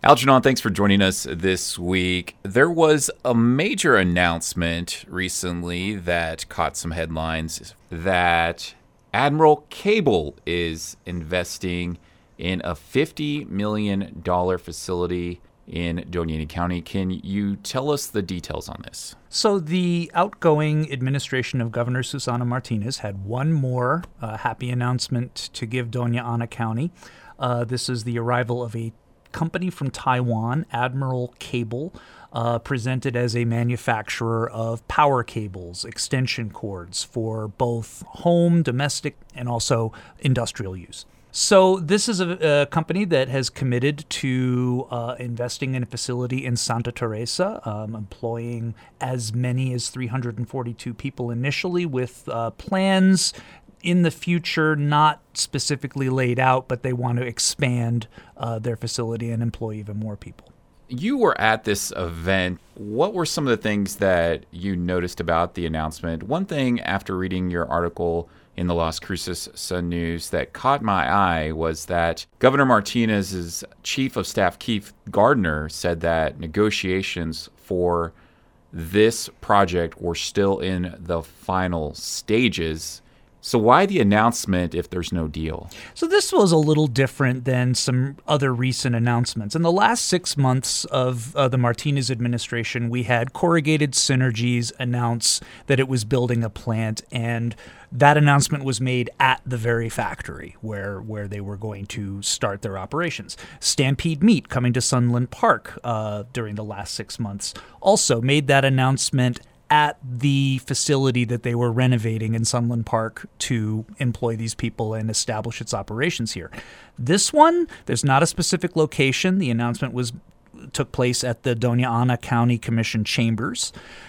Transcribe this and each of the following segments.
Algernon, thanks for joining us this week. There was a major announcement recently that caught some headlines that Admiral Cable is investing in a $50 million facility in Doña County. Can you tell us the details on this? So the outgoing administration of Governor Susana Martinez had one more happy announcement to give Doña Ana County. This is the arrival of a company from Taiwan, Admiral Cable, presented as a manufacturer of power cables, extension cords for both home, domestic, and also industrial use. So this is a company that has committed to investing in a facility in Santa Teresa, employing as many as 342 people initially, with plans in the future not specifically laid out, but they want to expand their facility and employ even more people. You were at this event. What were some of the things that you noticed about the announcement? One thing after reading your article in the Las Cruces Sun News that caught my eye was that Governor Martinez's chief of staff, Keith Gardner, said that negotiations for this project were still in the final stages. So why the announcement if there's no deal? So this was a little different than some other recent announcements. In the last 6 months of the Martinez administration, we had Corrugated Synergies announce that it was building a plant, and that announcement was made at the very factory where they were going to start their operations. Stampede Meat, coming to Sunland Park during the last 6 months, also made that announcement at the facility that they were renovating in Sunland Park to employ these people and establish its operations here. This one, there's not a specific location. The announcement took place at the Doña Ana County Commission chambers.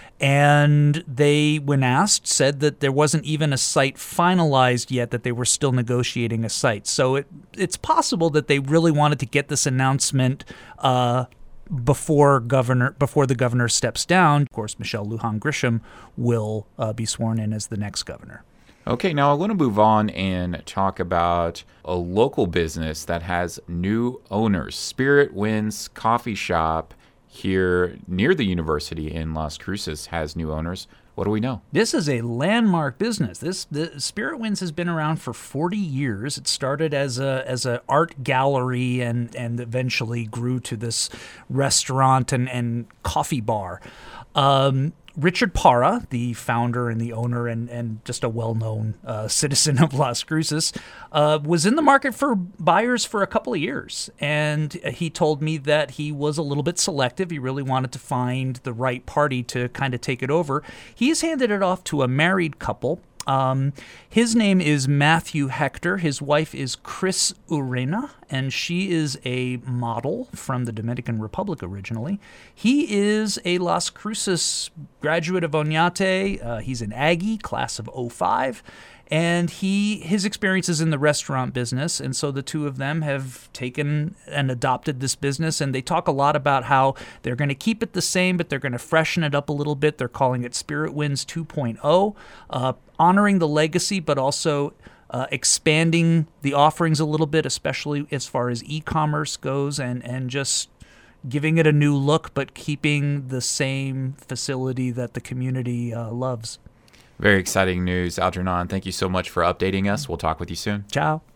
And they, when asked, said that there wasn't even a site finalized yet, that they were still negotiating a site. So it's possible that they really wanted to get this announcement before the governor steps down. Of course, Michelle Lujan Grisham will be sworn in as the next governor. Okay, now I want to move on and talk about a local business that has new owners. Spirit Winds Coffee Shop here near the university in Las Cruces has new owners. What do we know? This is a landmark business. The Spirit Winds has been around for 40 years. It started as a art gallery and eventually grew to this restaurant and coffee bar. Richard Parra, the founder and the owner and just a well-known citizen of Las Cruces, was in the market for buyers for a couple of years. And he told me that he was a little bit selective. He really wanted to find the right party to kind of take it over. He's handed it off to a married couple. His name is Matthew Hector. His wife is Chris Urena, and she is a model from the Dominican Republic originally. He is a Las Cruces graduate of Oñate. He's an Aggie, class of '05. And his experience is in the restaurant business, and so the two of them have taken and adopted this business, and they talk a lot about how they're going to keep it the same, but they're going to freshen it up a little bit. They're calling it Spirit Winds 2.0, honoring the legacy, but also expanding the offerings a little bit, especially as far as e-commerce goes, and just giving it a new look, but keeping the same facility that the community loves. Very exciting news. Algernon, thank you so much for updating us. We'll talk with you soon. Ciao.